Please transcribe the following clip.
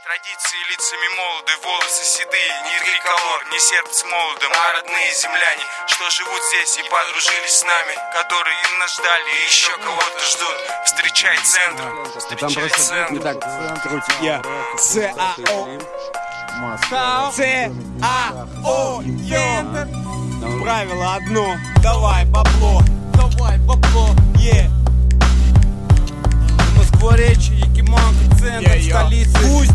Традиции лицами молоды, волосы седые, ни триколор, ни сердце молодым, а родные земляне, что живут здесь и подружились с нами, которые именно ждали и еще кого-то ждут. Встречай центр, встречай центр. Так, я ЦАО. ЦАО. Правило одно. Давай бабло, е. Москва, Речи, Якиманка, центр, столица.